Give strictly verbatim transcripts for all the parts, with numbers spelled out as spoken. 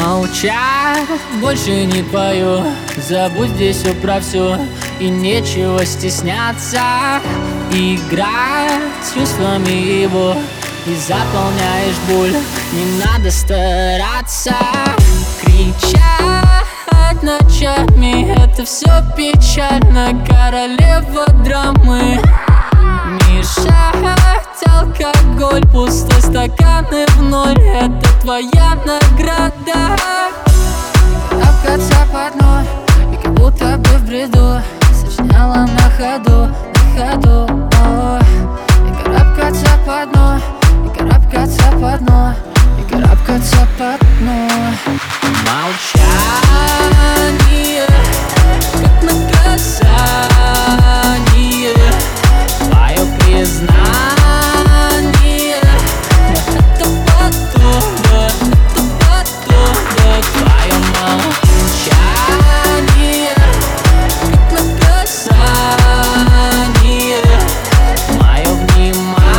Молчать, больше не пою. Забудь здесь все про все, и нечего стесняться. Играть с чувствами его, и заполняешь боль. Не надо стараться. Кричать ночами, это все печально. Королева драмы. Мешать алкоголь, пустой стакан и в ноль. Это твоя награда. Карабкаться по дну, и как будто бы в бреду. Сочиняла на ходу, на ходу, о. И карабкаться по дну, и карабкаться по дну, и карабкаться по дну. Молчание, как наказание. Твое признание, это потом, да, это потом, да. Твое молчание, как наказание. Мое внимание,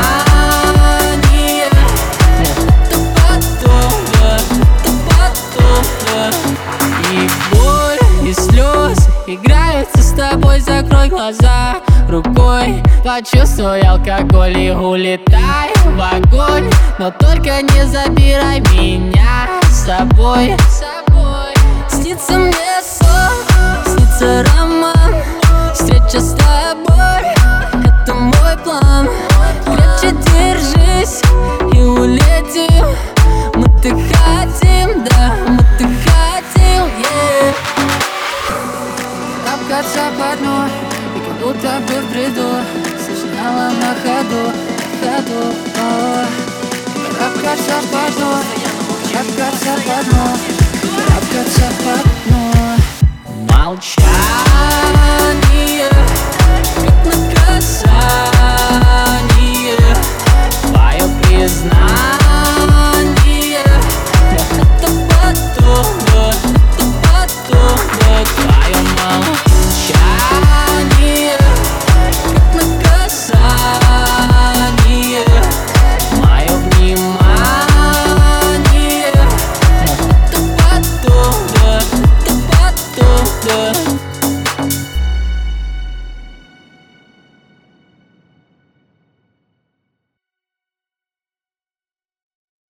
это потом, да, это потом, да. И боль, и слезы играются с тобой. Закрой глаза рукой, почувствуй алкоголь и улетай в огонь. Но только не забирай меня с собой. Снится мне сон, снится роман, встреча с тобой, это мой план. Крепче держись и улетим. Мы-то хотим, да, мы-то хотим, yeah. Карабкаться по дну, и как будто бы в бреду. Сочиняла на ходу, на ходу, о. Карабкаться по дну, карабкаться по дну, карабкаться по дну. Молчать.